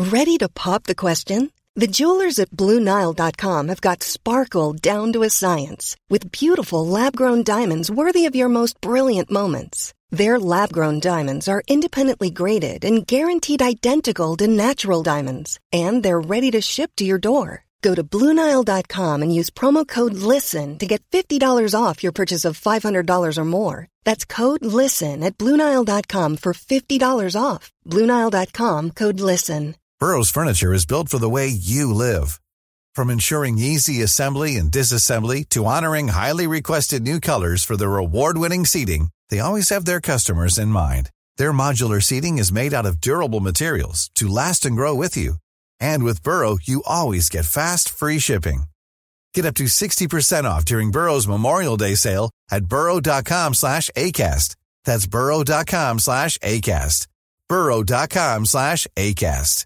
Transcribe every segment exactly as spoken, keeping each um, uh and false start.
Ready to pop the question? The jewelers at Blue Nile dot com have got sparkle down to a science with beautiful lab-grown diamonds worthy of your most brilliant moments. Their lab-grown diamonds are independently graded and guaranteed identical to natural diamonds, and they're ready to ship to your door. Go to Blue Nile dot com and use promo code LISTEN to get fifty dollars off your purchase of five hundred dollars or more. That's code LISTEN at Blue Nile dot com for fifty dollars off. Blue Nile dot com, code LISTEN. Burrow's furniture is built for the way you live. From ensuring easy assembly and disassembly to honoring highly requested new colors for their award-winning seating, they always have their customers in mind. Their modular seating is made out of durable materials to last and grow with you. And with Burrow, you always get fast, free shipping. Get up to sixty percent off during Burrow's Memorial Day sale at burrow dot com slash ACAST. That's burrow dot com slash ACAST. burrow dot com slash ACAST.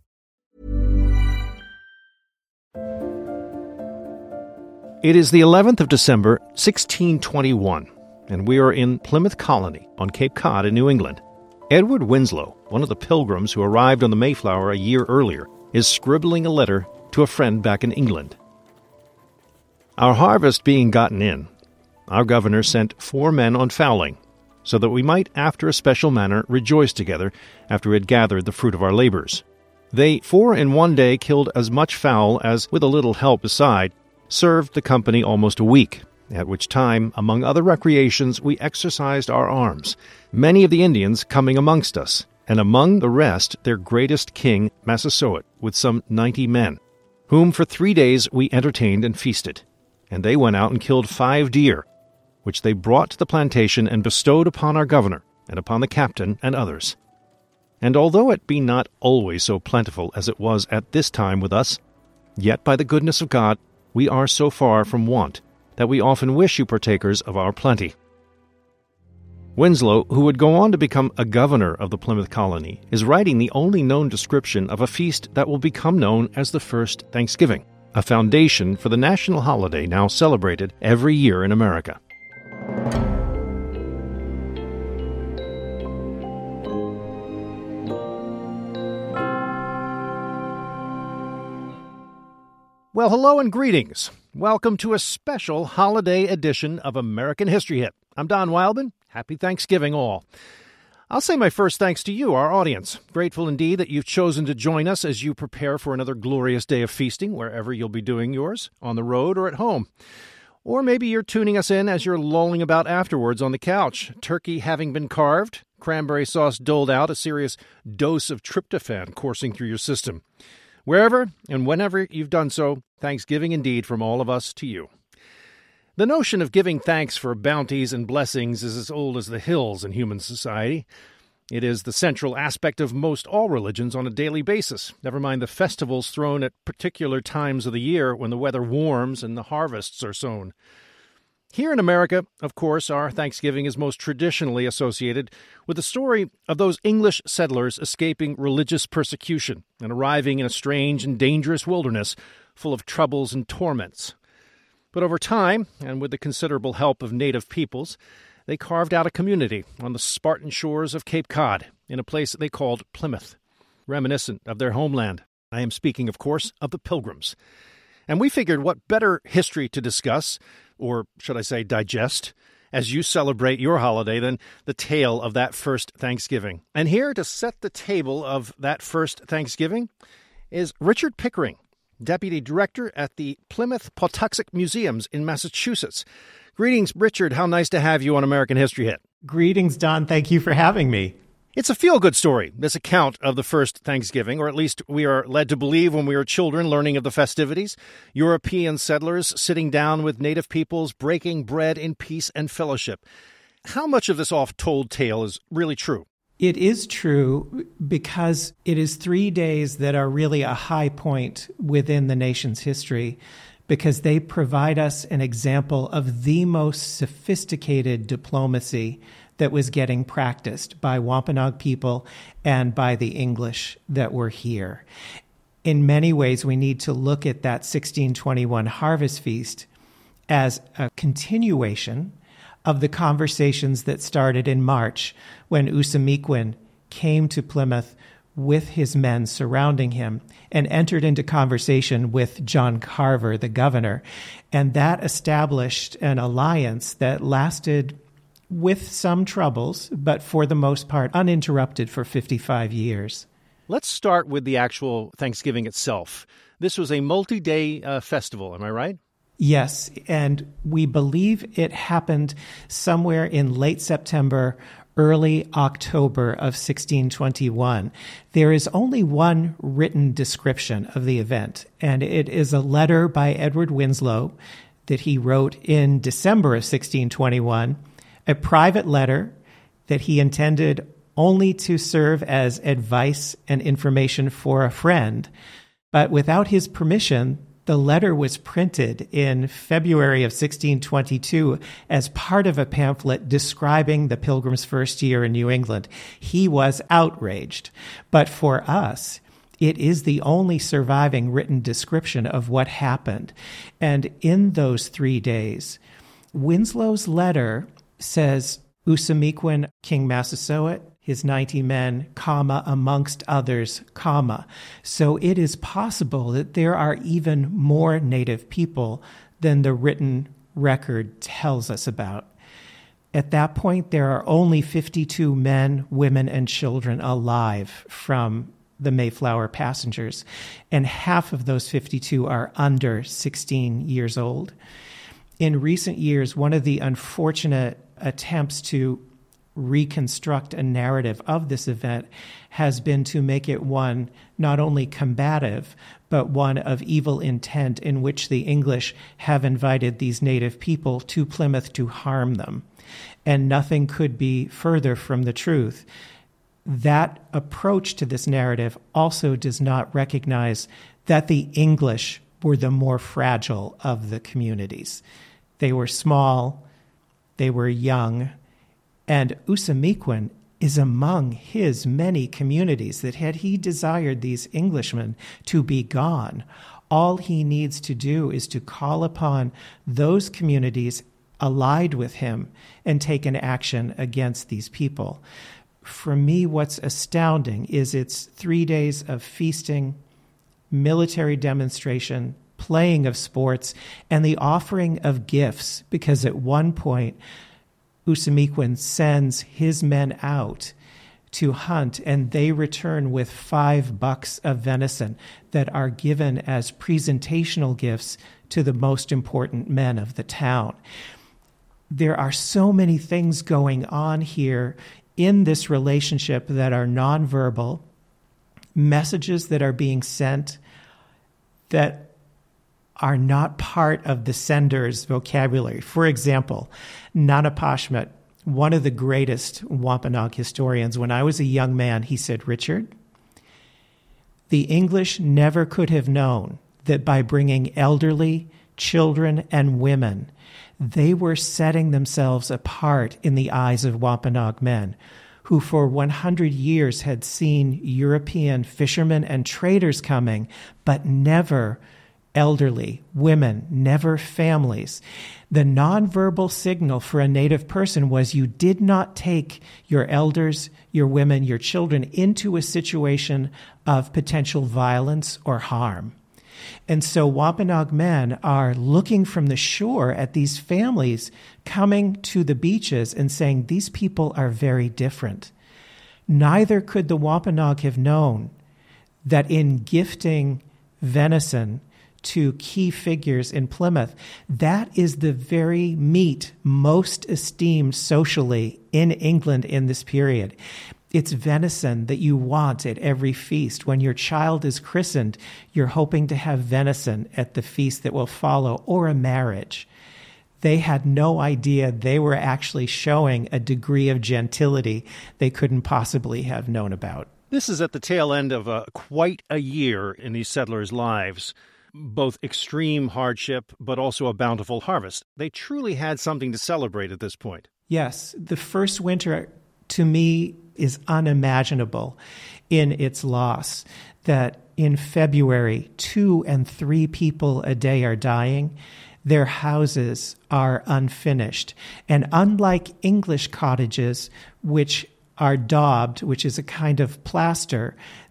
It is the eleventh of December, sixteen twenty-one, and we are in Plymouth Colony on Cape Cod in New England. Edward Winslow, one of the pilgrims who arrived on the Mayflower a year earlier, is scribbling a letter to a friend back in England. Our harvest being gotten in, our governor sent four men on fowling, so that we might, after a special manner, rejoice together after we had gathered the fruit of our labors. They, four in one day, killed as much fowl as, with a little help beside, served the company almost a week, at which time, among other recreations, we exercised our arms, many of the Indians coming amongst us, and among the rest their greatest king, Massasoit, with some ninety men, whom for three days we entertained and feasted. And they went out and killed five deer, which they brought to the plantation and bestowed upon our governor, and upon the captain and others. And although it be not always so plentiful as it was at this time with us, yet by the goodness of God we are so far from want that we often wish you partakers of our plenty. Winslow, who would go on to become a governor of the Plymouth Colony, is writing the only known description of a feast that will become known as the First Thanksgiving, a foundation for the national holiday now celebrated every year in America. Well, hello and greetings. Welcome to a special holiday edition of American History Hit. I'm Don Wildman. Happy Thanksgiving all. I'll say my first thanks to you, our audience. Grateful indeed that you've chosen to join us as you prepare for another glorious day of feasting, wherever you'll be doing yours, on the road or at home. Or maybe you're tuning us in as you're lolling about afterwards on the couch, turkey having been carved, cranberry sauce doled out, a serious dose of tryptophan coursing through your system. Wherever and whenever you've done so, Thanksgiving indeed from all of us to you. The notion of giving thanks for bounties and blessings is as old as the hills in human society. It is the central aspect of most all religions on a daily basis, never mind the festivals thrown at particular times of the year when the weather warms and the harvests are sown. Here in America, of course, our Thanksgiving is most traditionally associated with the story of those English settlers escaping religious persecution and arriving in a strange and dangerous wilderness full of troubles and torments. But over time, and with the considerable help of native peoples, they carved out a community on the Spartan shores of Cape Cod in a place that they called Plymouth, reminiscent of their homeland. I am speaking, of course, of the Pilgrims. And we figured what better history to discuss, or should I say digest, as you celebrate your holiday than the tale of that first Thanksgiving. And here to set the table of that first Thanksgiving is Richard Pickering, Deputy Director at the Plymouth Pawtuxet Museums in Massachusetts. Greetings, Richard. How nice to have you on American History Hit. Greetings, Don. Thank you for having me. It's a feel-good story, this account of the first Thanksgiving, or at least we are led to believe when we were children learning of the festivities. European settlers sitting down with native peoples, breaking bread in peace and fellowship. How much of this oft-told tale is really true? It is true because it is three days that are really a high point within the nation's history, because they provide us an example of the most sophisticated diplomacy that was getting practiced by Wampanoag people and by the English that were here. In many ways, we need to look at that sixteen twenty-one Harvest Feast as a continuation of the conversations that started in March when Usamequin came to Plymouth with his men surrounding him and entered into conversation with John Carver, the governor. And that established an alliance that lasted with some troubles, but for the most part uninterrupted for fifty-five years. Let's start with the actual Thanksgiving itself. This was a multi-day uh, festival, am I right? Yes, and we believe it happened somewhere in late September, early October of sixteen twenty-one. There is only one written description of the event, and it is a letter by Edward Winslow that he wrote in December of sixteen twenty-one, a private letter that he intended only to serve as advice and information for a friend. But without his permission, the letter was printed in February of sixteen twenty-two as part of a pamphlet describing the Pilgrims' first year in New England. He was outraged. But for us, it is the only surviving written description of what happened. And in those three days, Winslow's letter says, Usamequin, King Massasoit, his ninety men, comma, amongst others, comma. So it is possible that there are even more native people than the written record tells us about. At that point, there are only fifty-two men, women, and children alive from the Mayflower passengers, and half of those fifty-two are under sixteen years old. In recent years, one of the unfortunate attempts to reconstruct a narrative of this event has been to make it one not only combative, but one of evil intent, in which the English have invited these native people to Plymouth to harm them. And nothing could be further from the truth. That approach to this narrative also does not recognize that the English were the more fragile of the communities. They were small, they were young, and Usamequin is among his many communities that had he desired these Englishmen to be gone, all he needs to do is to call upon those communities allied with him and take an action against these people. For me, what's astounding is it's three days of feasting, military demonstration, playing of sports, and the offering of gifts, because at one point, Usamequin sends his men out to hunt, and they return with five bucks of venison that are given as presentational gifts to the most important men of the town. There are so many things going on here in this relationship that are nonverbal, messages that are being sent that are not part of the sender's vocabulary. For example, Nanepashmet, one of the greatest Wampanoag historians, when I was a young man, he said, Richard, the English never could have known that by bringing elderly, children, and women, they were setting themselves apart in the eyes of Wampanoag men, who for one hundred years had seen European fishermen and traders coming, but never elderly, women, never families. The nonverbal signal for a native person was you did not take your elders, your women, your children into a situation of potential violence or harm. And so Wampanoag men are looking from the shore at these families coming to the beaches and saying, these people are very different. Neither could the Wampanoag have known that in gifting venison to key figures in Plymouth, that is the very meat most esteemed socially in England in this period. It's venison that you want at every feast. When your child is christened, you're hoping to have venison at the feast that will follow, or a marriage. They had no idea they were actually showing a degree of gentility they couldn't possibly have known about. This is at the tail end of a, quite a year in these settlers' lives. Both extreme hardship, but also a bountiful harvest. They truly had something to celebrate at this point. Yes, the first winter, to me, is unimaginable in its loss. That in February, two and three people a day are dying. Their houses are unfinished. And unlike English cottages, which are daubed, which is a kind of plaster,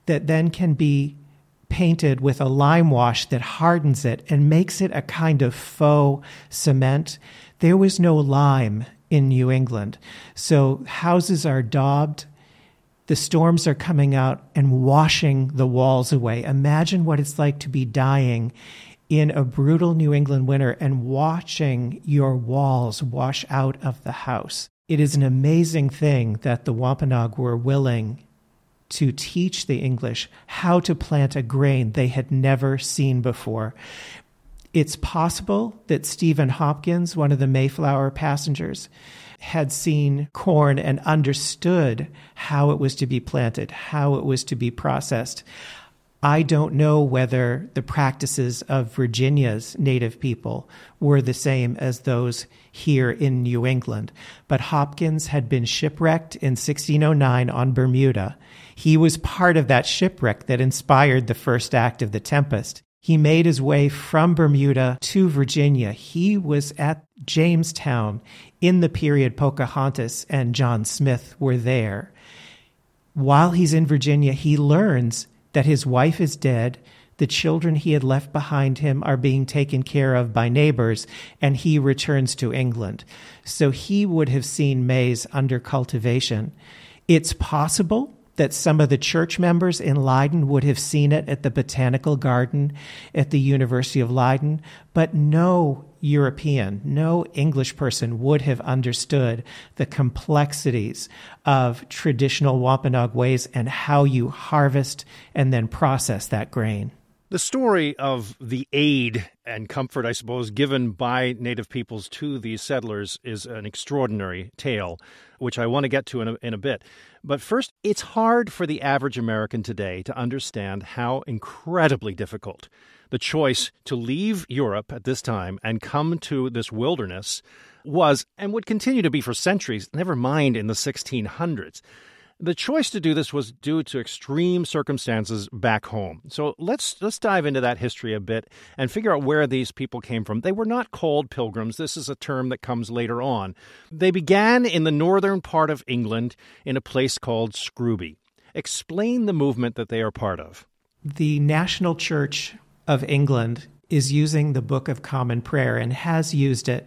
that then can be painted with a lime wash that hardens it and makes it a kind of faux cement. There was no lime in New England. So houses are daubed. The storms are coming out and washing the walls away. Imagine what it's like to be dying in a brutal New England winter and watching your walls wash out of the house. It is an amazing thing that the Wampanoag were willing to teach the English how to plant a grain they had never seen before. It's possible that Stephen Hopkins, one of the Mayflower passengers, had seen corn and understood how it was to be planted, how it was to be processed. I don't know whether the practices of Virginia's native people were the same as those here in New England, but Hopkins had been shipwrecked in sixteen oh nine on Bermuda. He was part of that shipwreck that inspired the first act of The Tempest. He made his way from Bermuda to Virginia. He was at Jamestown in the period Pocahontas and John Smith were there. While he's in Virginia, he learns that his wife is dead, the children he had left behind him are being taken care of by neighbors, and he returns to England. So he would have seen maize under cultivation. It's possible that some of the church members in Leiden would have seen it at the Botanical Garden at the University of Leiden, but no European, no English person would have understood the complexities of traditional Wampanoag ways and how you harvest and then process that grain. The story of the aid and comfort, I suppose, given by Native peoples to these settlers is an extraordinary tale, which I want to get to in a, in a bit. But first, it's hard for the average American today to understand how incredibly difficult the choice to leave Europe at this time and come to this wilderness was and would continue to be for centuries, never mind in the sixteen hundreds. The choice to do this was due to extreme circumstances back home. So let's let's dive into that history a bit and figure out where these people came from. They were not called pilgrims. This is a term that comes later on. They began in the northern part of England in a place called Scrooby. Explain the movement that they are part of. The National Church of England is using the Book of Common Prayer and has used it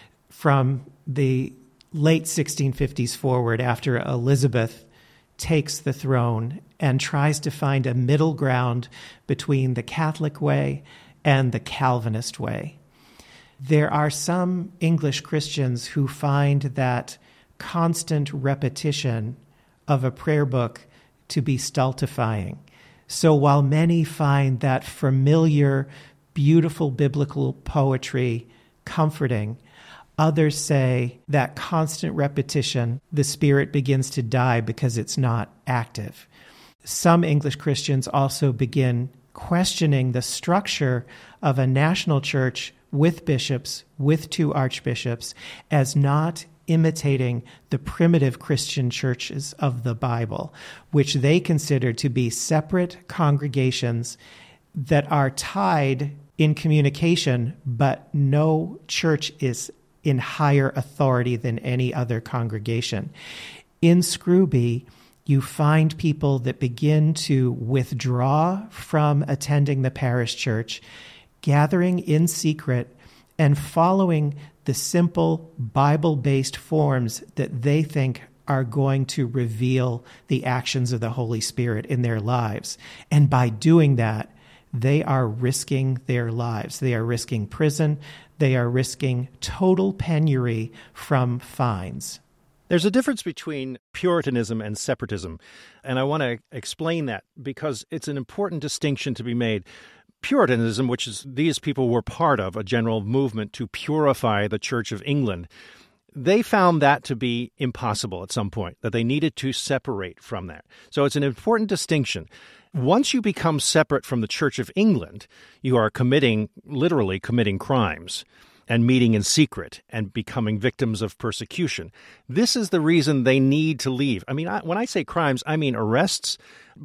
from the late sixteen fifties forward after Elizabeth takes the throne and tries to find a middle ground between the Catholic way and the Calvinist way. There are some English Christians who find that constant repetition of a prayer book to be stultifying. So while many find that familiar, beautiful biblical poetry comforting, others say that constant repetition, the spirit begins to die because it's not active. Some English Christians also begin questioning the structure of a national church with bishops, with two archbishops, as not imitating the primitive Christian churches of the Bible, which they consider to be separate congregations that are tied in communication, but no church is in higher authority than any other congregation. In Scrooby, you find people that begin to withdraw from attending the parish church, gathering in secret, and following the simple Bible-based forms that they think are going to reveal the actions of the Holy Spirit in their lives. And by doing that, they are risking their lives. They are risking prison. They are risking total penury from fines. There's a difference between Puritanism and separatism, and I want to explain that because it's an important distinction to be made. Puritanism, which is these people were part of, a general movement to purify the Church of England, they found that to be impossible at some point, that they needed to separate from that. So it's an important distinction. Once you become separate from the Church of England, you are committing, literally committing crimes and meeting in secret and becoming victims of persecution. This is the reason they need to leave. I mean, I, when I say crimes, I mean arrests,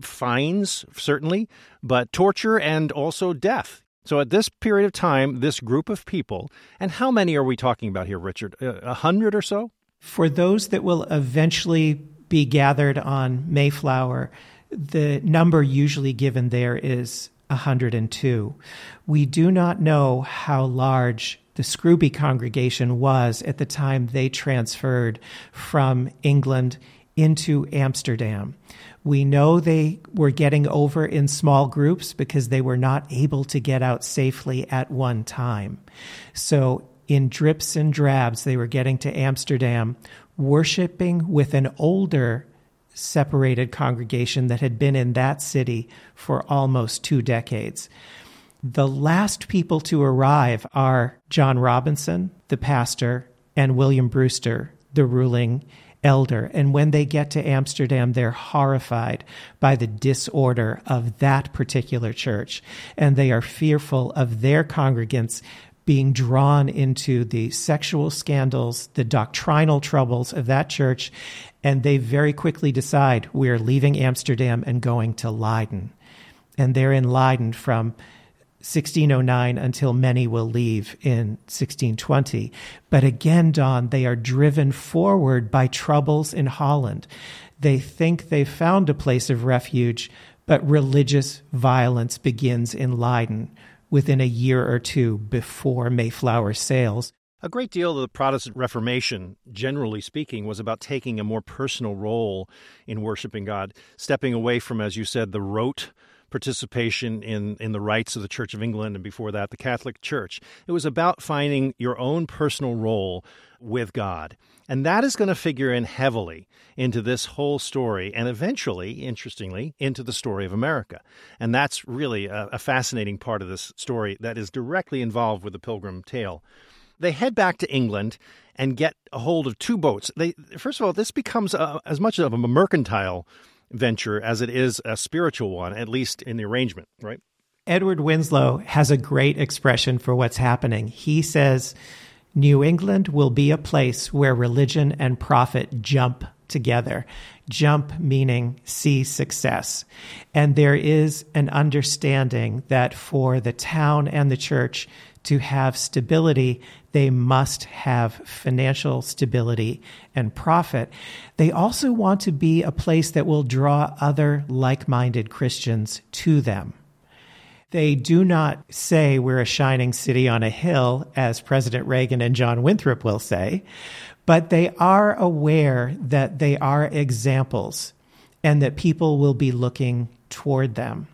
fines, certainly, but torture and also death. So at this period of time, this group of people, and how many are we talking about here, Richard? A hundred or so? For those that will eventually be gathered on Mayflower, The number usually given there is one hundred two. We do not know how large the Scrooby congregation was at the time they transferred from England into Amsterdam. We know they were getting over in small groups because they were not able to get out safely at one time. So in drips and drabs, they were getting to Amsterdam, worshiping with an older separated congregation that had been in that city for almost two decades. The last people to arrive are John Robinson, the pastor, and William Brewster, the ruling elder. And when they get to Amsterdam, they're horrified by the disorder of that particular church, and they are fearful of their congregants being drawn into the sexual scandals, the doctrinal troubles of that church, and they very quickly decide, we're leaving Amsterdam and going to Leiden. And they're in Leiden from sixteen oh nine until many will leave in sixteen twenty. But again, Don, they are driven forward by troubles in Holland. They think they've found a place of refuge, but religious violence begins in Leiden within a year or two before Mayflower sails. A great deal of the Protestant Reformation, generally speaking, was about taking a more personal role in worshiping God, stepping away from, as you said, the rote participation in, in the rites of the Church of England and before that, the Catholic Church. It was about finding your own personal role with God. And that is going to figure in heavily into this whole story and eventually, interestingly, into the story of America. And that's really a, a fascinating part of this story that is directly involved with the Pilgrim tale. They head back to England and get a hold of two boats. They, first of all, this becomes a, as much of a mercantile venture as it is a spiritual one, at least in the arrangement, right? Edward Winslow has a great expression for what's happening. He says, New England will be a place where religion and profit jump together. Jump meaning see success. And there is an understanding that for the town and the church to have stability, they must have financial stability and profit. They also want to be a place that will draw other like-minded Christians to them. They do not say we're a shining city on a hill, as President Reagan and John Winthrop will say, but they are aware that they are examples and that people will be looking toward them.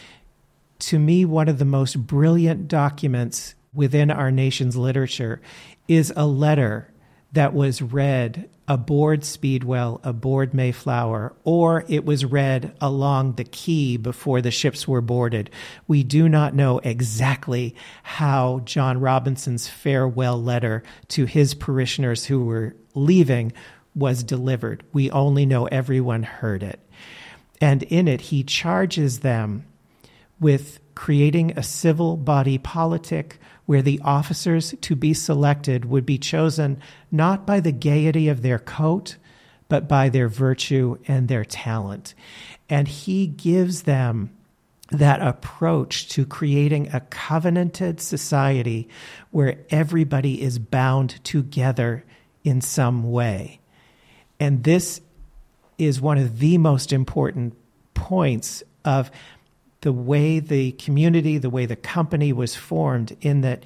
To me, one of the most brilliant documents within our nation's literature is a letter that was read aboard Speedwell, aboard Mayflower, or it was read along the quay before the ships were boarded. We do not know exactly how John Robinson's farewell letter to his parishioners who were leaving was delivered. We only know everyone heard it. And in it, he charges them with creating a civil body politic where the officers to be selected would be chosen not by the gaiety of their coat, but by their virtue and their talent. And he gives them that approach to creating a covenanted society where everybody is bound together in some way. And this is one of the most important points of the way the community, the way the company was formed, in that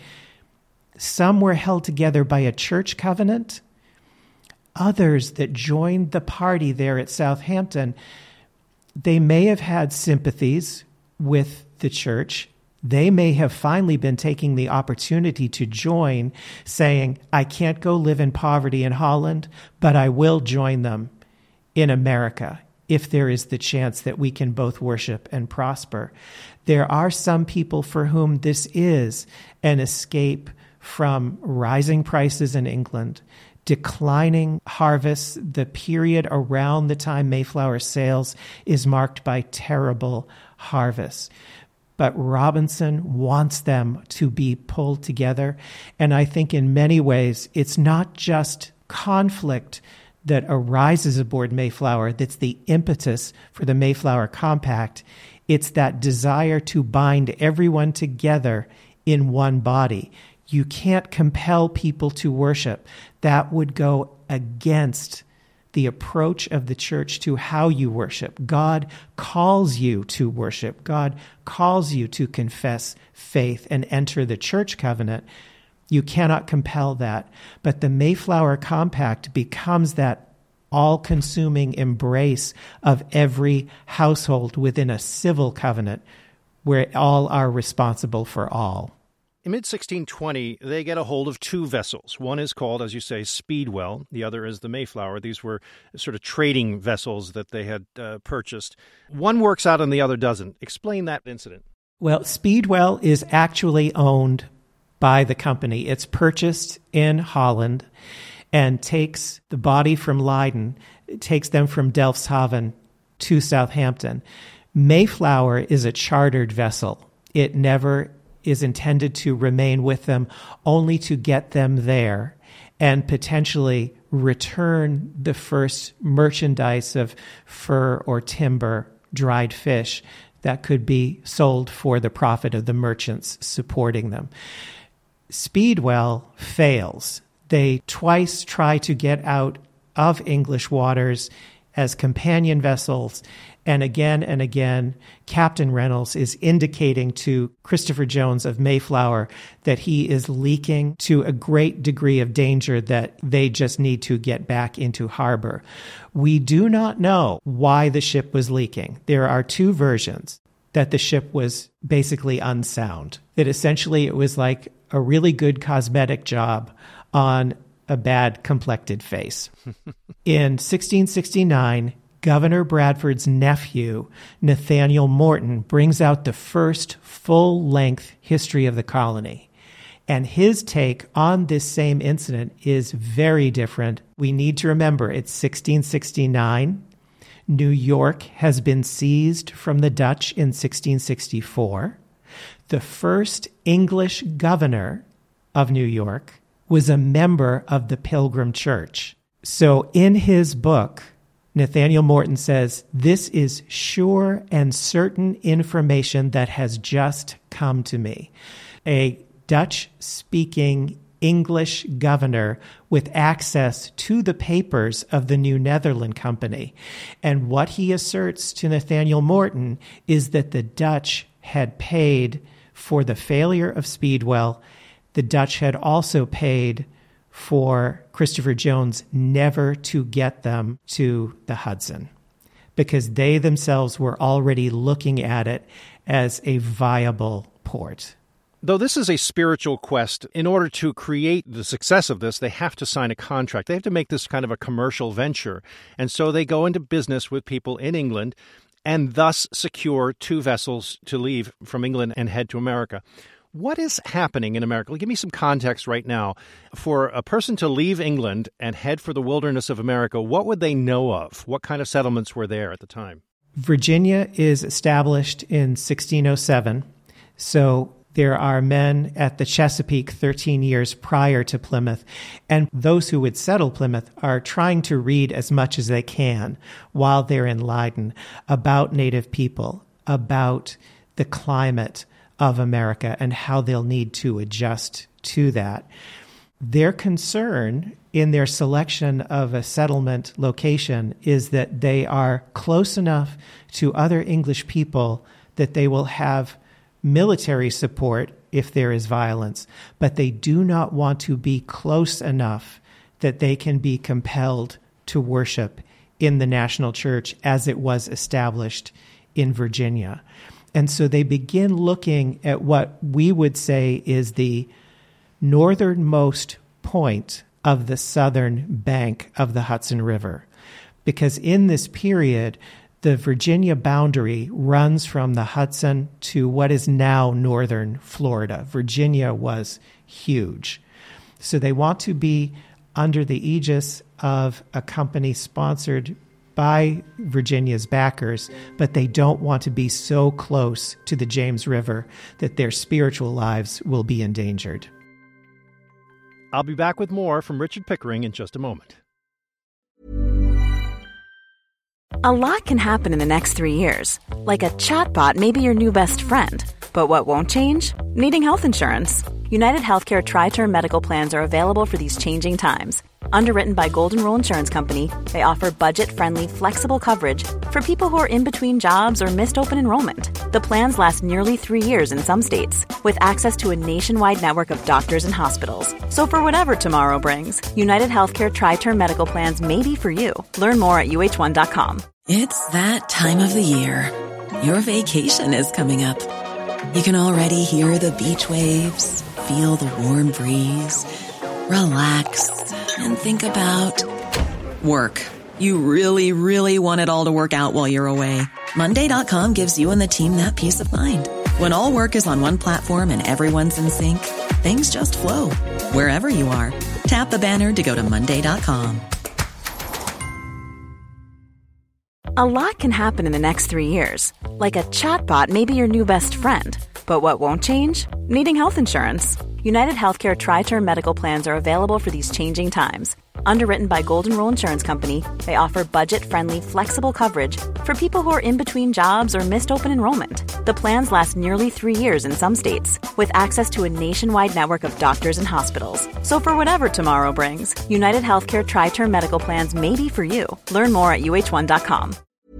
some were held together by a church covenant. Others that joined the party there at Southampton, they may have had sympathies with the church. They may have finally been taking the opportunity to join, saying, I can't go live in poverty in Holland, but I will join them in America, if there is the chance that we can both worship and prosper. There are some people for whom this is an escape from rising prices in England, declining harvests. The period around the time Mayflower sails is marked by terrible harvests. But Robinson wants them to be pulled together. And I think in many ways, it's not just conflict that arises aboard Mayflower that's the impetus for the Mayflower Compact. It's that desire to bind everyone together in one body. You can't compel people to worship. That would go against the approach of the church to how you worship. God calls you to worship. God calls you to confess faith and enter the church covenant. You cannot compel that. But the Mayflower Compact becomes that all-consuming embrace of every household within a civil covenant where all are responsible for all. In mid sixteen twenty, they get a hold of two vessels. One is called, as you say, Speedwell. The other is the Mayflower. These were sort of trading vessels that they had uh, purchased. One works out and the other doesn't. Explain that incident. Well, Speedwell is actually owned by the company. It's purchased in Holland and takes the body from Leiden, takes them from Delfshaven to Southampton. Mayflower is a chartered vessel. It never is intended to remain with them, only to get them there and potentially return the first merchandise of fur or timber, dried fish, that could be sold for the profit of the merchants supporting them. Speedwell fails. They twice try to get out of English waters as companion vessels, and again and again, Captain Reynolds is indicating to Christopher Jones of Mayflower that he is leaking to a great degree of danger, that they just need to get back into harbor. We do not know why the ship was leaking. There are two versions: that the ship was basically unsound, that essentially it was like a really good cosmetic job on a bad complected face. In sixteen sixty-nine, Governor Bradford's nephew, Nathaniel Morton, brings out the first full-length history of the colony. And his take on this same incident is very different. We need to remember it's sixteen sixty-nine. New York has been seized from the Dutch in sixteen sixty-four. The first English governor of New York was a member of the Pilgrim Church. So in his book, Nathaniel Morton says, this is sure and certain information that has just come to me. A Dutch-speaking English governor with access to the papers of the New Netherland Company. And what he asserts to Nathaniel Morton is that the Dutch had paid for the failure of Speedwell. The Dutch had also paid for Christopher Jones never to get them to the Hudson, because they themselves were already looking at it as a viable port. Though this is a spiritual quest, in order to create the success of this, they have to sign a contract. They have to make this kind of a commercial venture. And so they go into business with people in England and thus secure two vessels to leave from England and head to America. What is happening in America? Give me some context right now. For a person to leave England and head for the wilderness of America, what would they know of? What kind of settlements were there at the time? Virginia is established in sixteen oh seven, so there are men at the Chesapeake thirteen years prior to Plymouth, and those who would settle Plymouth are trying to read as much as they can while they're in Leiden about Native people, about the climate of America and how they'll need to adjust to that. Their concern in their selection of a settlement location is that they are close enough to other English people that they will have military support if there is violence, but they do not want to be close enough that they can be compelled to worship in the national church as it was established in Virginia. And so they begin looking at what we would say is the northernmost point of the southern bank of the Hudson River. Because in this period, the Virginia boundary runs from the Hudson to what is now northern Florida. Virginia was huge. So they want to be under the aegis of a company sponsored by Virginia's backers, but they don't want to be so close to the James River that their spiritual lives will be endangered. I'll be back with more from Richard Pickering in just a moment. A lot can happen in the next three years. Like a chatbot may be your new best friend. But what won't change? Needing health insurance. United Healthcare Tri-Term Medical Plans are available for these changing times. Underwritten by Golden Rule Insurance Company, they offer budget-friendly, flexible coverage for people who are in between jobs or missed open enrollment. The plans last nearly three years in some states, with access to a nationwide network of doctors and hospitals. So for whatever tomorrow brings, United Healthcare Tri-Term Medical Plans may be for you. Learn more at U H one dot com. It's that time of the year. Your vacation is coming up. You can already hear the beach waves, feel the warm breeze, relax, and think about work. You really, really want it all to work out while you're away. Monday dot com gives you and the team that peace of mind. When all work is on one platform and everyone's in sync, things just flow. Wherever you are, tap the banner to go to Monday dot com. A lot can happen in the next three years. Like a chatbot may be your new best friend. But what won't change? Needing health insurance. United Healthcare Tri-Term Medical Plans are available for these changing times. Underwritten by Golden Rule Insurance Company, they offer budget-friendly, flexible coverage for people who are in between jobs or missed open enrollment. The plans last nearly three years in some states, with access to a nationwide network of doctors and hospitals. So for whatever tomorrow brings, United Healthcare Tri-Term Medical Plans may be for you. Learn more at U H one dot com.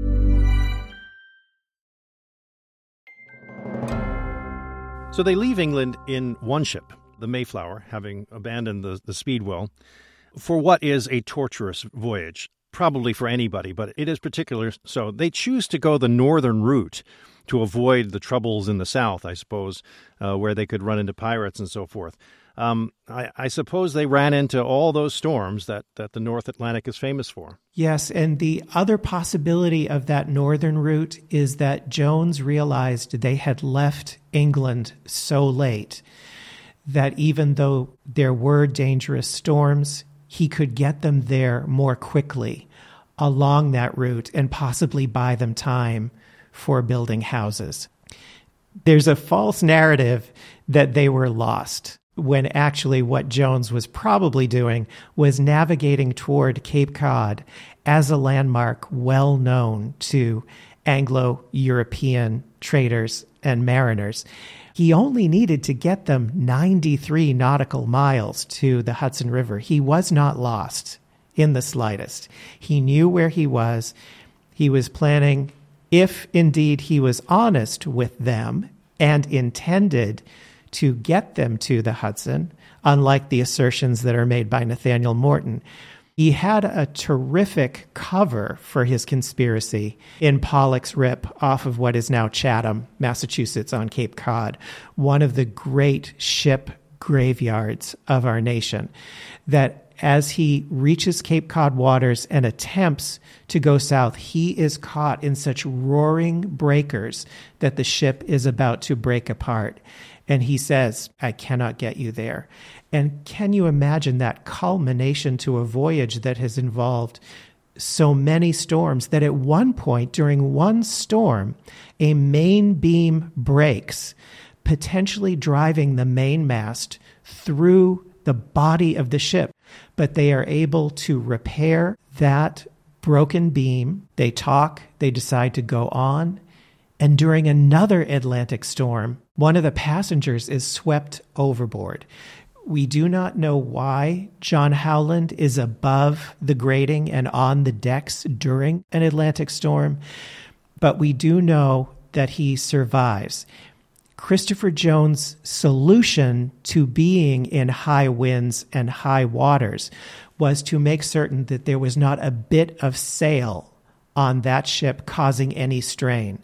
So they leave England in one ship, the Mayflower, having abandoned the, the Speedwell, for what is a torturous voyage, probably for anybody, but it is particular. So they choose to go the northern route to avoid the troubles in the south, I suppose, uh, where they could run into pirates and so forth. Um, I, I suppose they ran into all those storms that, that the North Atlantic is famous for. Yes, and the other possibility of that northern route is that Jones realized they had left England so late that even though there were dangerous storms, he could get them there more quickly along that route and possibly buy them time for building houses. There's a false narrative that they were lost, when actually what Jones was probably doing was navigating toward Cape Cod as a landmark well known to Anglo-European traders and mariners. He only needed to get them ninety-three nautical miles to the Hudson River. He was not lost in the slightest. He knew where he was. He was planning, if indeed he was honest with them and intended to get them to the Hudson, unlike the assertions that are made by Nathaniel Morton. He had a terrific cover for his conspiracy in Pollock's Rip off of what is now Chatham, Massachusetts on Cape Cod, one of the great ship graveyards of our nation, that as he reaches Cape Cod waters and attempts to go south, he is caught in such roaring breakers that the ship is about to break apart. And he says, I cannot get you there. And can you imagine that culmination to a voyage that has involved so many storms that at one point during one storm, a main beam breaks, potentially driving the mainmast through the body of the ship. But they are able to repair that broken beam. They talk, they decide to go on. And during another Atlantic storm, one of the passengers is swept overboard. We do not know why John Howland is above the grating and on the decks during an Atlantic storm, but we do know that he survives. Christopher Jones' solution to being in high winds and high waters was to make certain that there was not a bit of sail on that ship causing any strain.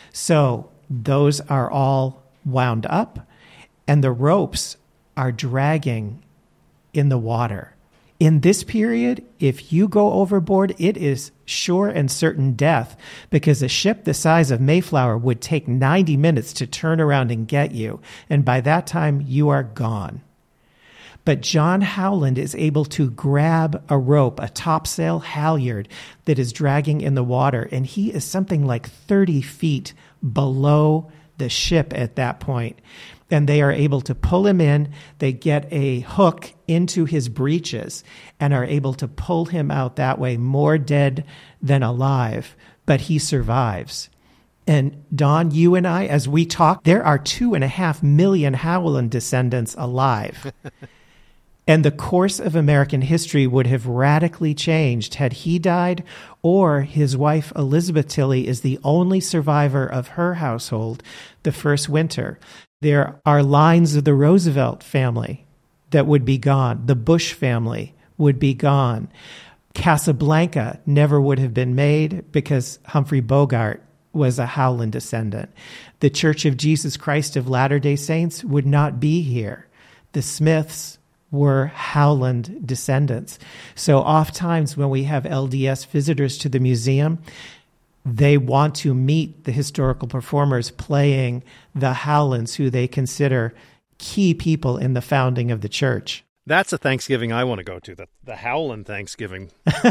So those are all wound up, and the ropes are dragging in the water. In this period, if you go overboard, it is sure and certain death, because a ship the size of Mayflower would take ninety minutes to turn around and get you, and by that time, you are gone. But John Howland is able to grab a rope, a topsail halyard that is dragging in the water, and he is something like thirty feet below the ship at that point. And they are able to pull him in. They get a hook into his breeches and are able to pull him out that way, more dead than alive, but he survives. And Don, you and I, as we talk, there are two and a half million Howland descendants alive. And the course of American history would have radically changed had he died, or his wife Elizabeth Tilley is the only survivor of her household the first winter. There are lines of the Roosevelt family that would be gone. The Bush family would be gone. Casablanca never would have been made because Humphrey Bogart was a Howland descendant. The Church of Jesus Christ of Latter-day Saints would not be here. The Smiths were Howland descendants. So oftentimes when we have L D S visitors to the museum, they want to meet the historical performers playing the Howlands, who they consider key people in the founding of the church. That's a Thanksgiving I want to go to, the, the Howland Thanksgiving.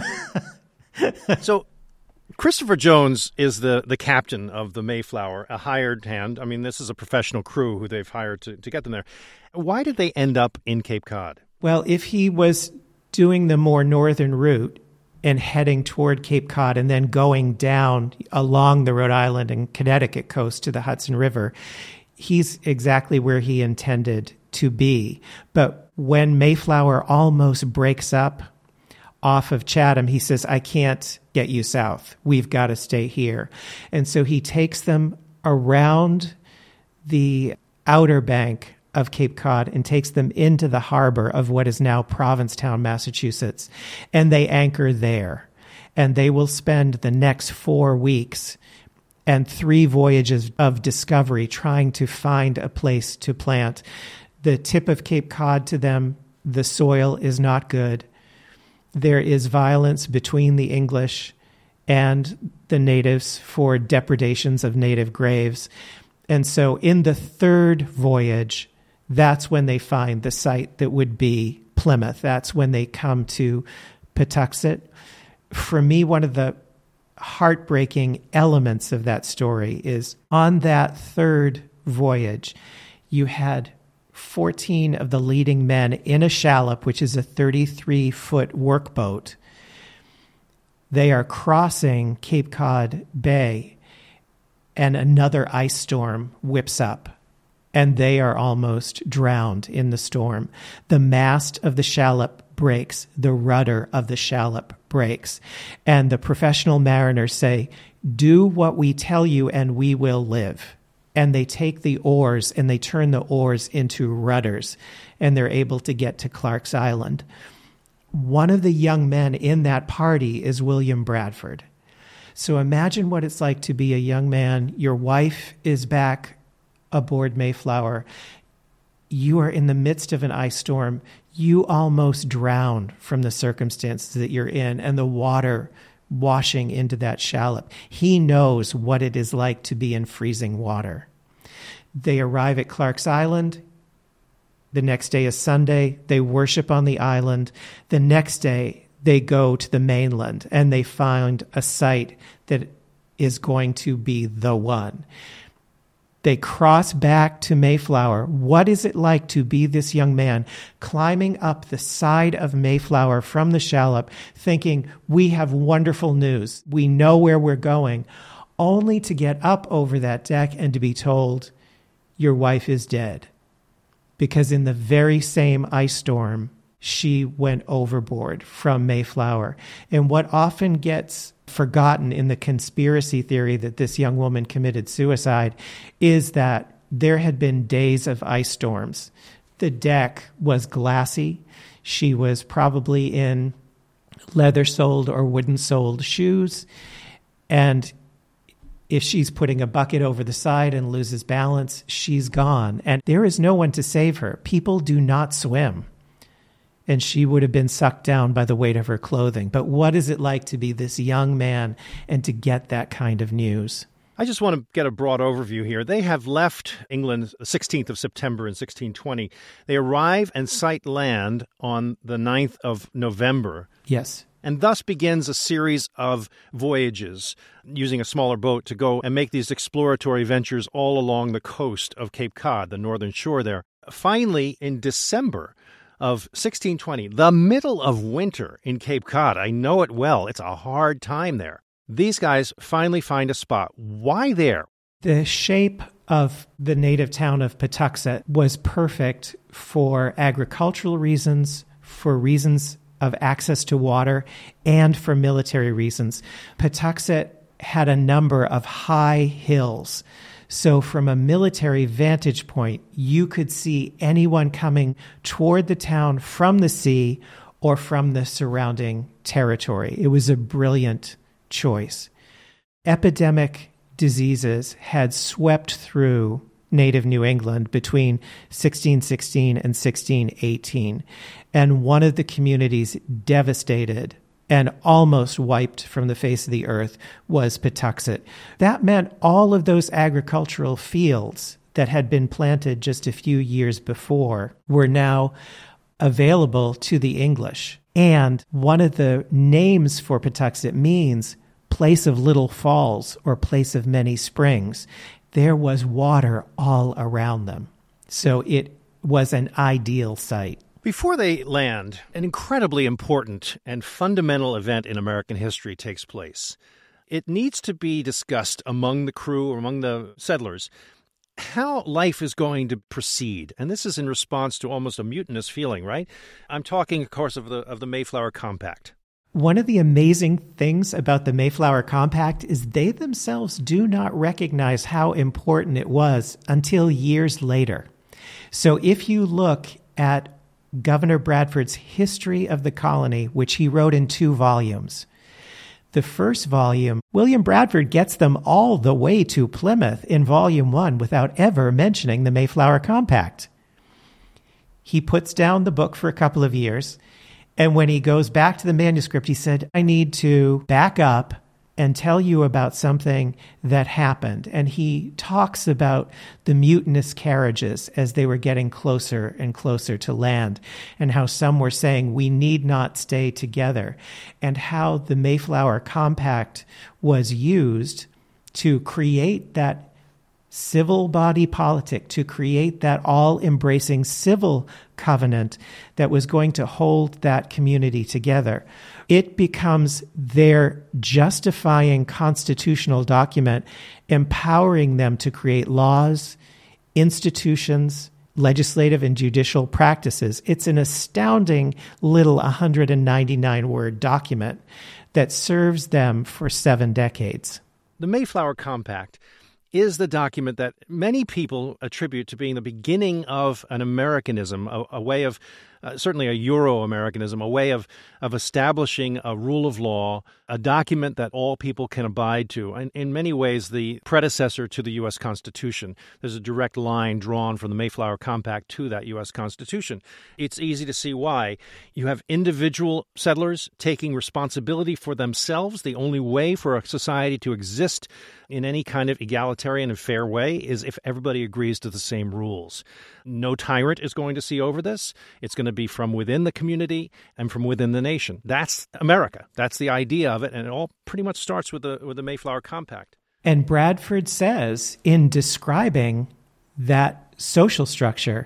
So Christopher Jones is the, the captain of the Mayflower, a hired hand. I mean, this is a professional crew who they've hired to, to get them there. Why did they end up in Cape Cod? Well, if he was doing the more northern route and heading toward Cape Cod and then going down along the Rhode Island and Connecticut coast to the Hudson River, he's exactly where he intended to be. But when Mayflower almost breaks up off of Chatham, he says, I can't get you south. We've got to stay here. And so he takes them around the outer bank of Cape Cod and takes them into the harbor of what is now Provincetown, Massachusetts, and they anchor there. And they will spend the next four weeks and three voyages of discovery trying to find a place to plant. The tip of Cape Cod to them, the soil is not good. There is violence between the English and the natives for depredations of native graves. And so in the third voyage, that's when they find the site that would be Plymouth. That's when they come to Patuxet. For me, one of the heartbreaking elements of that story is on that third voyage, you had fourteen of the leading men in a shallop, which is a thirty-three foot workboat. They are crossing Cape Cod Bay, and another ice storm whips up, and they are almost drowned in the storm. The mast of the shallop breaks. The rudder of the shallop breaks. And the professional mariners say, do what we tell you and we will live. And they take the oars and they turn the oars into rudders, and they're able to get to Clark's Island. One of the young men in that party is William Bradford. So imagine what it's like to be a young man. Your wife is back aboard Mayflower. You are in the midst of an ice storm. You almost drown from the circumstances that you're in and the water washing into that shallop. He knows what it is like to be in freezing water. They arrive at Clark's Island. The next day is Sunday. They worship on the island. The next day, they go to the mainland and they find a site that is going to be the one. They cross back to Mayflower. What is it like to be this young man climbing up the side of Mayflower from the shallop, thinking, we have wonderful news. We know where we're going, only to get up over that deck and to be told, your wife is dead. Because in the very same ice storm, she went overboard from Mayflower. And what often gets forgotten in the conspiracy theory that this young woman committed suicide is that there had been days of ice storms. The deck was glassy. She was probably in leather-soled or wooden-soled shoes. And if she's putting a bucket over the side and loses balance, she's gone. And there is no one to save her. People do not swim. And she would have been sucked down by the weight of her clothing. But what is it like to be this young man and to get that kind of news? I just want to get a broad overview here. They have left England the sixteenth of September in sixteen twenty. They arrive and sight land on the ninth of November. Yes. And thus begins a series of voyages using a smaller boat to go and make these exploratory ventures all along the coast of Cape Cod, the northern shore there. Finally, in December of sixteen twenty, the middle of winter in Cape Cod, I know it well. It's a hard time there. These guys finally find a spot. Why there? The shape of the native town of Patuxet was perfect for agricultural reasons, for reasons of access to water, and for military reasons. Patuxet had a number of high hills. So from a military vantage point, you could see anyone coming toward the town from the sea or from the surrounding territory. It was a brilliant choice. Epidemic diseases had swept through native New England between sixteen sixteen and sixteen eighteen, and one of the communities devastated and almost wiped from the face of the earth was Patuxet. That meant all of those agricultural fields that had been planted just a few years before were now available to the English. And one of the names for Patuxet means place of little falls or place of many springs. There was water all around them. So it was an ideal site. Before they land, an incredibly important and fundamental event in American history takes place. It needs to be discussed among the crew or among the settlers how life is going to proceed. And this is in response to almost a mutinous feeling, right? I'm talking, of course, of the of the Mayflower Compact. One of the amazing things about the Mayflower Compact is they themselves do not recognize how important it was until years later. So if you look at Governor Bradford's History of the Colony, which he wrote in two volumes, the first volume, William Bradford gets them all the way to Plymouth in volume one without ever mentioning the Mayflower Compact. He puts down the book for a couple of years, and when he goes back to the manuscript, he said, I need to back up and tell you about something that happened. And he talks about the mutinous carriages as they were getting closer and closer to land, and how some were saying, we need not stay together, and how the Mayflower Compact was used to create that civil body politic, to create that all-embracing civil covenant that was going to hold that community together. It becomes their justifying constitutional document, empowering them to create laws, institutions, legislative and judicial practices. It's an astounding little one hundred ninety-nine word document that serves them for seven decades. The Mayflower Compact is the document that many people attribute to being the beginning of an Americanism, a, a way of, uh, certainly a Euro-Americanism, a way of, of establishing a rule of law, a document that all people can abide to. And in many ways, the predecessor to the U S Constitution. There's a direct line drawn from the Mayflower Compact to that U S Constitution. It's easy to see why. You have individual settlers taking responsibility for themselves. The only way for a society to exist in any kind of egalitarian and fair way is if everybody agrees to the same rules. No tyrant is going to see over this. It's going to be from within the community and from within the nation. That's America. That's the idea of it, and it all pretty much starts with the with the Mayflower Compact. And Bradford says, in describing that social structure,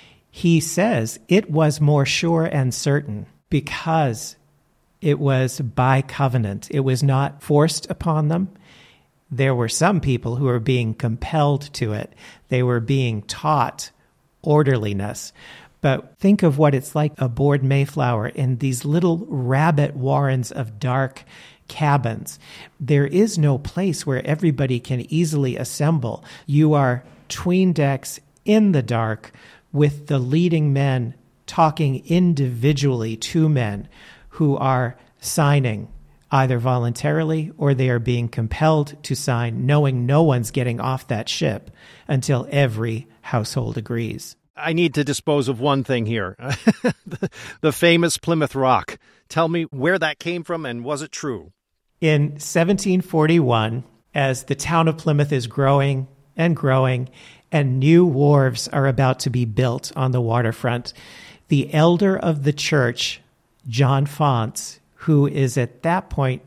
he says it was more sure and certain because it was by covenant. It was not forced upon them. There were some people who were being compelled to it. They were being taught orderliness. But think of what it's like aboard Mayflower in these little rabbit warrens of dark cabins. There is no place where everybody can easily assemble. You are 'tween decks in the dark with the leading men talking individually to men who are signing either voluntarily or they are being compelled to sign, knowing no one's getting off that ship until every household agrees. I need to dispose of one thing here. the, the famous Plymouth Rock. Tell me where that came from, and was it true? In seventeen forty-one, as the town of Plymouth is growing and growing, and new wharves are about to be built on the waterfront, the elder of the church, John Faunce, who is at that point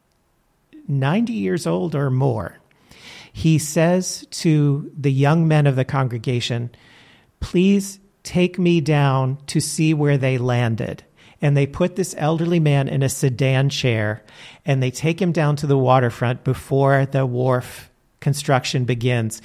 ninety years old or more, he says to the young men of the congregation, please take me down to see where they landed. And they put this elderly man in a sedan chair, and they take him down to the waterfront before the wharf construction begins.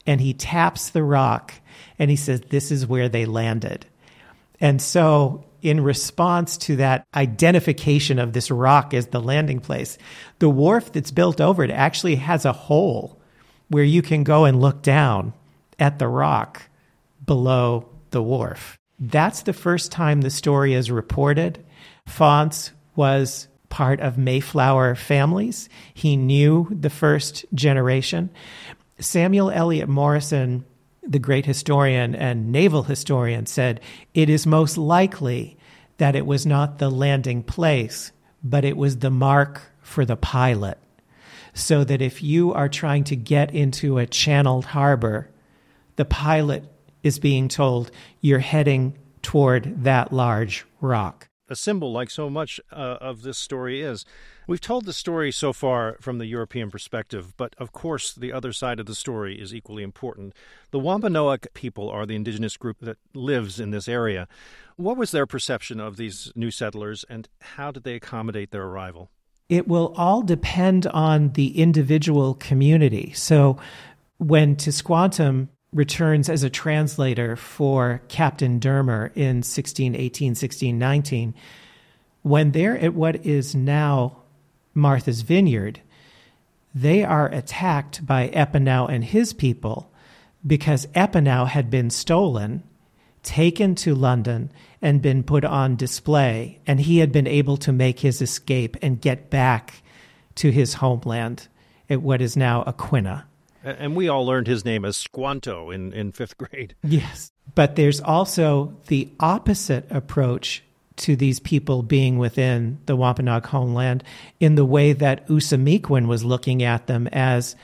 and he taps the rock, and he says, this is where they landed. And so in response to that identification of this rock as the landing place, the wharf that's built over it actually has a hole where you can go and look down at the rock below the wharf. That's the first time the story is reported. Faunce was part of Mayflower families. He knew the first generation. Samuel Eliot Morison, the great historian and naval historian, said, it is most likely that it was not the landing place, but it was the mark for the pilot. So that if you are trying to get into a channeled harbor, the pilot is being told you're heading toward that large rock. A symbol, like so much uh, of this story is. We've told the story so far from the European perspective, but of course the other side of the story is equally important. The Wampanoag people are the indigenous group that lives in this area. What was their perception of these new settlers, and how did they accommodate their arrival? It will all depend on the individual community. So when Tisquantum returns as a translator for Captain Dermer in sixteen eighteen, sixteen nineteen, when they're at what is now Martha's Vineyard, they are attacked by Epinow and his people because Epinow had been stolen, taken to London, and been put on display, and he had been able to make his escape and get back to his homeland at what is now Aquinnah. And we all learned his name as Squanto in, in fifth grade. Yes. But there's also the opposite approach to these people being within the Wampanoag homeland in the way that Usamequin was looking at them as,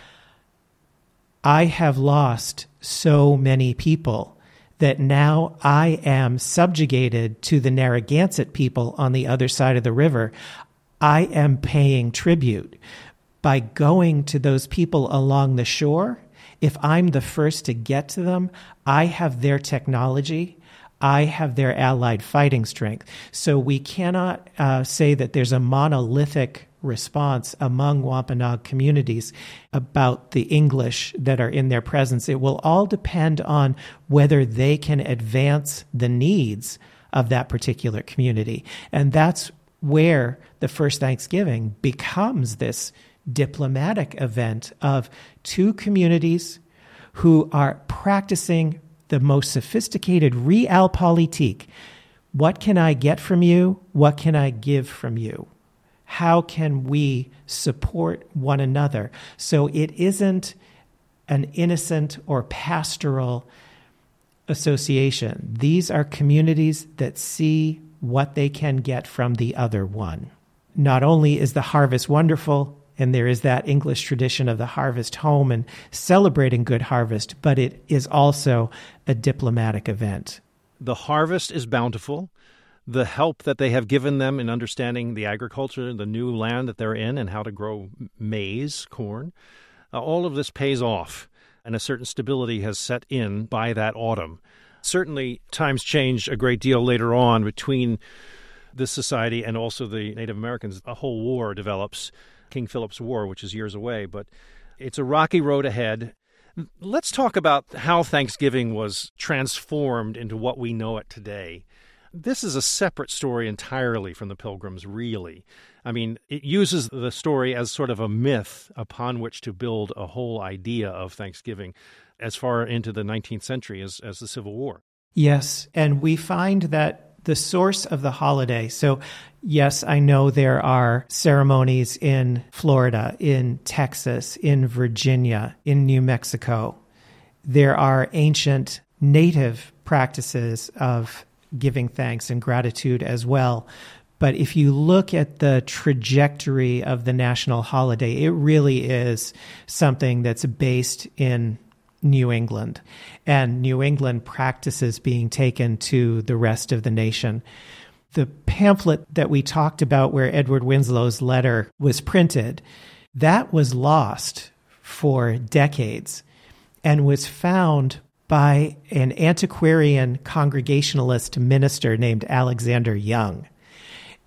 I have lost so many people that now I am subjugated to the Narragansett people on the other side of the river. I am paying tribute. By going to those people along the shore, if I'm the first to get to them, I have their technology, I have their allied fighting strength. So we cannot uh, say that there's a monolithic response among Wampanoag communities about the English that are in their presence. It will all depend on whether they can advance the needs of that particular community. And that's where the first Thanksgiving becomes this diplomatic event of two communities who are practicing the most sophisticated realpolitik. What can I get from you? What can I give from you? How can we support one another? So it isn't an innocent or pastoral association. These are communities that see what they can get from the other one. Not only is the harvest wonderful, and there is that English tradition of the harvest home and celebrating good harvest, but it is also a diplomatic event. The harvest is bountiful. The help that they have given them in understanding the agriculture, the new land that they're in, and how to grow maize, corn, uh, all of this pays off, and a certain stability has set in by that autumn. Certainly, times change a great deal later on between this society and also the Native Americans. A whole war develops, King Philip's War, which is years away, but it's a rocky road ahead. Let's talk about how Thanksgiving was transformed into what we know it today. This is a separate story entirely from the Pilgrims, really. I mean, it uses the story as sort of a myth upon which to build a whole idea of Thanksgiving as far into the nineteenth century as, as the Civil War. Yes, and we find that the source of the holiday, so yes, I know there are ceremonies in Florida, in Texas, in Virginia, in New Mexico. There are ancient native practices of giving thanks and gratitude as well. But if you look at the trajectory of the national holiday, it really is something that's based in New England, and New England practices being taken to the rest of the nation. The pamphlet that we talked about where Edward Winslow's letter was printed, that was lost for decades and was found by an antiquarian Congregationalist minister named Alexander Young.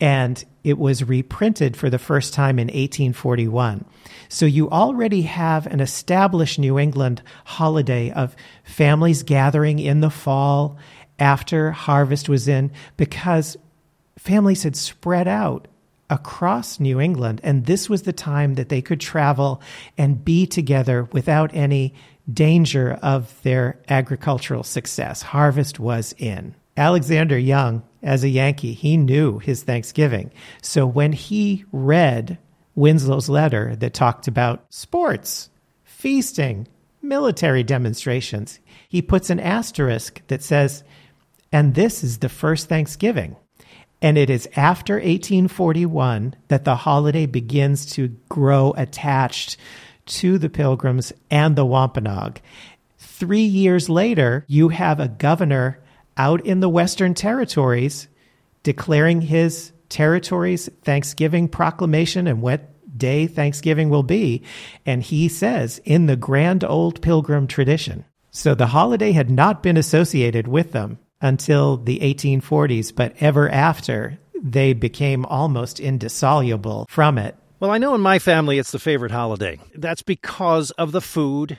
and it was reprinted for the first time in eighteen forty-one. So you already have an established New England holiday of families gathering in the fall after harvest was in, because families had spread out across New England, and this was the time that they could travel and be together without any danger of their agricultural success. Harvest was in. Alexander Young, as a Yankee, he knew his Thanksgiving. So when he read Winslow's letter that talked about sports, feasting, military demonstrations, he puts an asterisk that says, and this is the first Thanksgiving. And it is after eighteen forty-one that the holiday begins to grow attached to the Pilgrims and the Wampanoag. Three years later, you have a governor out in the Western Territories declaring his territory's Thanksgiving proclamation and what day Thanksgiving will be. And he says, in the grand old Pilgrim tradition. So the holiday had not been associated with them until the eighteen forties, but ever after, they became almost indissoluble from it. Well, I know in my family it's the favorite holiday. That's because of the food.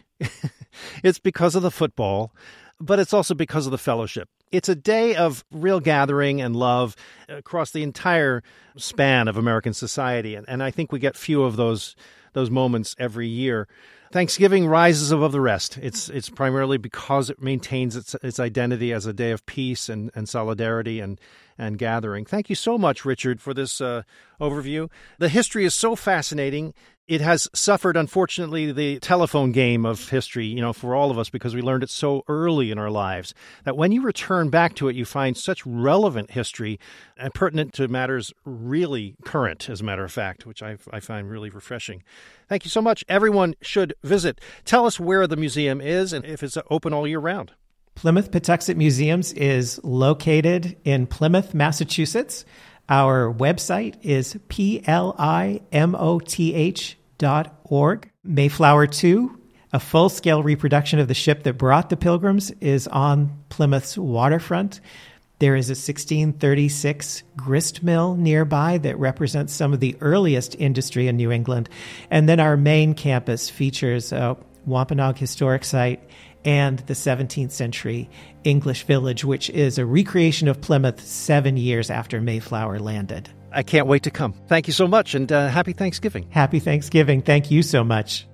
It's because of the football, but it's also because of the fellowship. It's a day of real gathering and love across the entire span of American society, and, and I think we get few of those those moments every year. Thanksgiving rises above the rest. It's it's primarily because it maintains its its identity as a day of peace and, and solidarity and, and gathering. Thank you so much, Richard, for this uh, overview. The history is so fascinating. It has suffered, unfortunately, the telephone game of history, you know, for all of us, because we learned it so early in our lives that when you return back to it, you find such relevant history and pertinent to matters really current, as a matter of fact, which I, I find really refreshing. Thank you so much. Everyone should visit. Tell us where the museum is and if it's open all year round. Plymouth Patuxent Museums is located in Plymouth, Massachusetts. Our website is P L I M O T H dot org. Mayflower two, a full-scale reproduction of the ship that brought the Pilgrims, is on Plymouth's waterfront. There is a sixteen thirty-six grist mill nearby that represents some of the earliest industry in New England. And then our main campus features a Wampanoag Historic Site and the seventeenth century English Village, which is a recreation of Plymouth seven years after Mayflower landed. I can't wait to come. Thank you so much, and uh, happy Thanksgiving. Happy Thanksgiving. Thank you so much.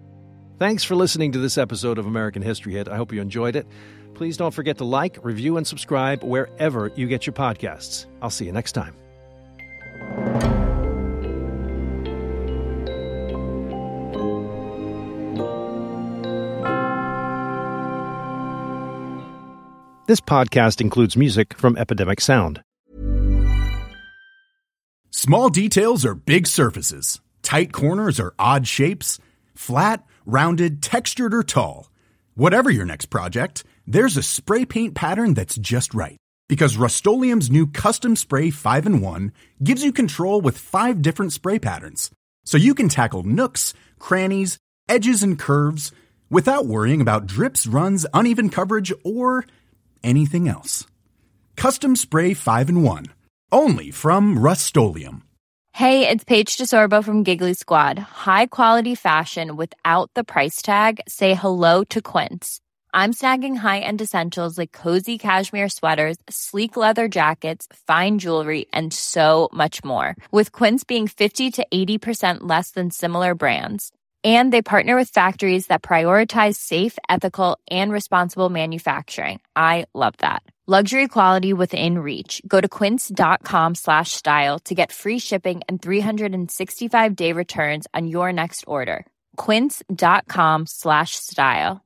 Thanks for listening to this episode of American History Hit. I hope you enjoyed it. Please don't forget to like, review, and subscribe wherever you get your podcasts. I'll see you next time. This podcast includes music from Epidemic Sound. Small details are big surfaces. Tight corners are odd shapes. Flat, rounded, textured, or tall. Whatever your next project, there's a spray paint pattern that's just right. Because Rust-Oleum's new Custom Spray five in one gives you control with five different spray patterns. So you can tackle nooks, crannies, edges, and curves without worrying about drips, runs, uneven coverage, or anything else. Custom Spray five in one. Only from Rust-Oleum. Hey, it's Paige DeSorbo from Giggly Squad. High quality fashion without the price tag. Say hello to Quince. I'm snagging high-end essentials like cozy cashmere sweaters, sleek leather jackets, fine jewelry, and so much more. With Quince being fifty to eighty percent less than similar brands. And they partner with factories that prioritize safe, ethical, and responsible manufacturing. I love that. Luxury quality within reach. Go to quince.com slash style to get free shipping and three sixty-five day returns on your next order. Quince.com slash style.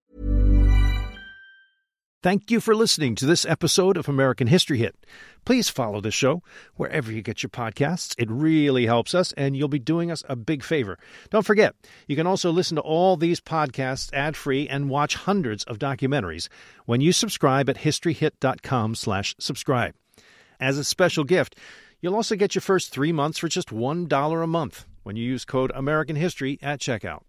Thank you for listening to this episode of American History Hit. Please follow the show wherever you get your podcasts. It really helps us, and you'll be doing us a big favor. Don't forget, you can also listen to all these podcasts ad-free and watch hundreds of documentaries when you subscribe at historyhit.com slash subscribe. As a special gift, you'll also get your first three months for just one dollar a month when you use code American History at checkout.